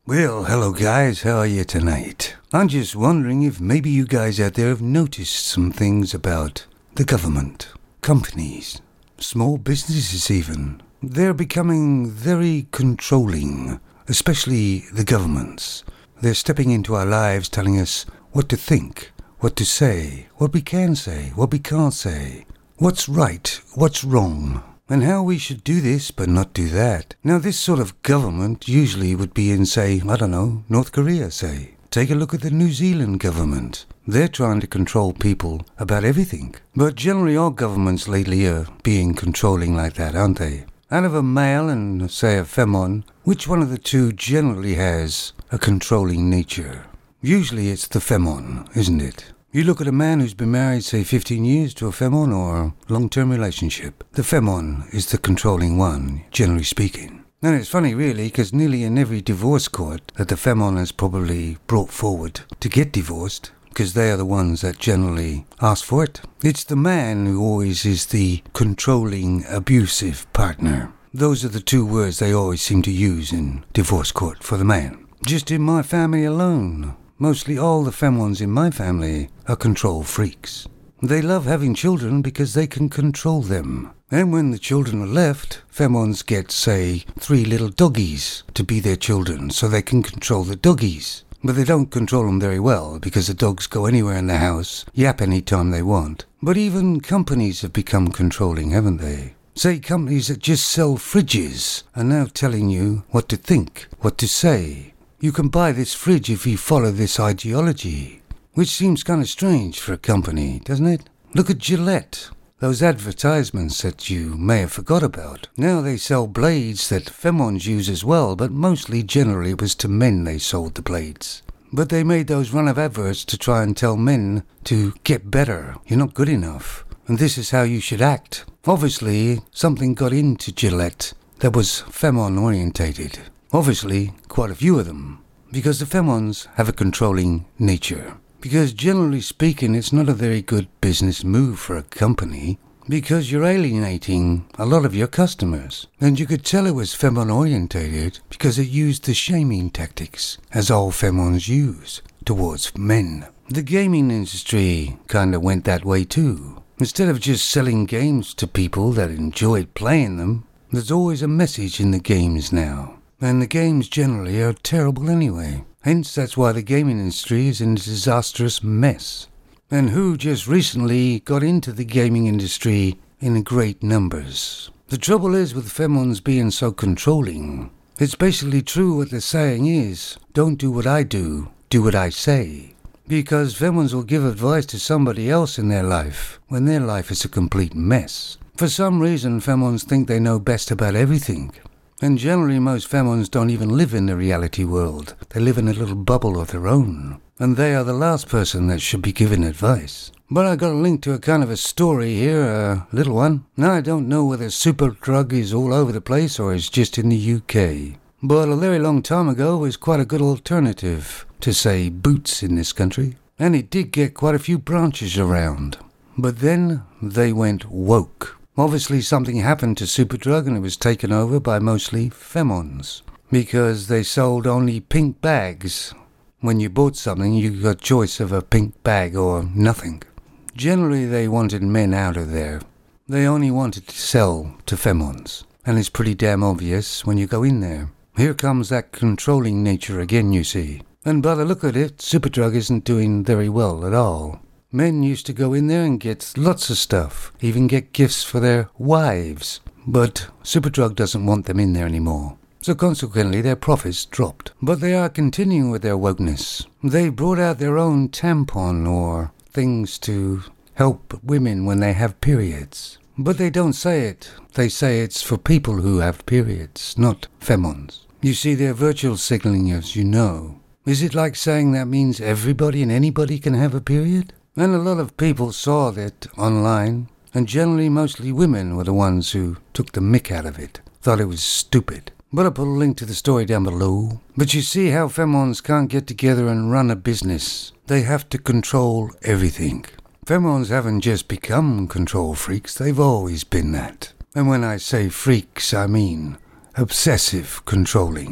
Well, hello guys, how are you tonight? I'm just wondering if maybe you guys out there have noticed some things about the government, companies, small businesses even. They're becoming very controlling, especially the governments. They're stepping into our lives telling us what to think, what to say, what we can say, what we can't say, what's right, what's wrong, and how we should do this but not do that. Now this sort of government usually would be in, say, I don't know, North Korea, say. Take a look at the New Zealand government. They're trying to control people about everything. But generally our governments lately are being controlling like that, aren't they? Out of a male and, say, a femon, which one of the two generally has a controlling nature? Usually it's the femon, isn't it? You look at a man who's been married, say, 15 years to a femon or a long-term relationship. The femon is the controlling one, generally speaking. And it's funny, really, because nearly in every divorce court that the femon is probably brought forward to get divorced, because they are the ones that generally ask for it, it's the man who always is the controlling, abusive partner. Those are the two words they always seem to use in divorce court for the man. Just in my family alone, mostly all the femons in my family are control freaks. They love having children because they can control them. And when the children are left, femons get, say, 3 little doggies to be their children so they can control the doggies. But they don't control them very well because the dogs go anywhere in the house, yap any time they want. But even companies have become controlling, haven't they? Say companies that just sell fridges are now telling you what to think, what to say. You can buy this fridge if you follow this ideology, which seems kind of strange for a company, doesn't it? Look at Gillette, those advertisements that you may have forgot about. Now they sell blades that femons use as well, but mostly generally it was to men they sold the blades. But they made those run of adverts to try and tell men to get better. You're not good enough, and this is how you should act. Obviously, something got into Gillette that was femon orientated. Obviously, quite a few of them, because the femons have a controlling nature. Because generally speaking, it's not a very good business move for a company, because you're alienating a lot of your customers. And you could tell it was femon orientated because it used the shaming tactics, as all femons use, towards men. The gaming industry kind of went that way too. Instead of just selling games to people that enjoyed playing them, there's always a message in the games now. And the games generally are terrible anyway. Hence, that's why the gaming industry is in a disastrous mess. And who just recently got into the gaming industry in great numbers. The trouble is with femons being so controlling. It's basically true what the saying is, don't do what I do what I say. Because femons will give advice to somebody else in their life when their life is a complete mess. For some reason, femons think they know best about everything. And generally most femons don't even live in the reality world. They live in a little bubble of their own. And they are the last person that should be given advice. But I got a link to a kind of a story here, a little one. Now I don't know whether Superdrug is all over the place or is just in the UK. But a very long time ago it was quite a good alternative to, say, Boots in this country. And it did get quite a few branches around. But then they went woke. Obviously something happened to Superdrug and it was taken over by mostly femons. Because they sold only pink bags. When you bought something, you got choice of a pink bag or nothing. Generally they wanted men out of there. They only wanted to sell to femons. And it's pretty damn obvious when you go in there. Here comes that controlling nature again, you see. And by the look of it, Superdrug isn't doing very well at all. Men used to go in there and get lots of stuff, even get gifts for their wives. But Superdrug doesn't want them in there anymore. So consequently their profits dropped. But they are continuing with their wokeness. They brought out their own tampon or things to help women when they have periods. But they don't say it. They say it's for people who have periods, not femons. You see, they're virtual signaling, as you know. Is it like saying that means everybody and anybody can have a period? And a lot of people saw that online, and generally mostly women were the ones who took the mick out of it, thought it was stupid. But I'll put a link to the story down below. But you see how femons can't get together and run a business. They have to control everything. Femons haven't just become control freaks, they've always been that. And when I say freaks, I mean obsessive controlling.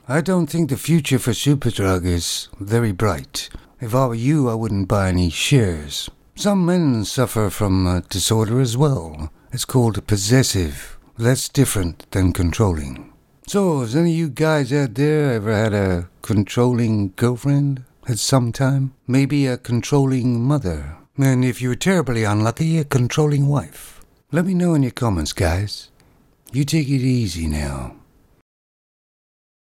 I don't think the future for Superdrug is very bright. If I were you, I wouldn't buy any shares. Some men suffer from a disorder as well. It's called possessive. That's different than controlling. So, has any of you guys out there ever had a controlling girlfriend at some time? Maybe a controlling mother? And if you were terribly unlucky, a controlling wife? Let me know in your comments, guys. You take it easy now.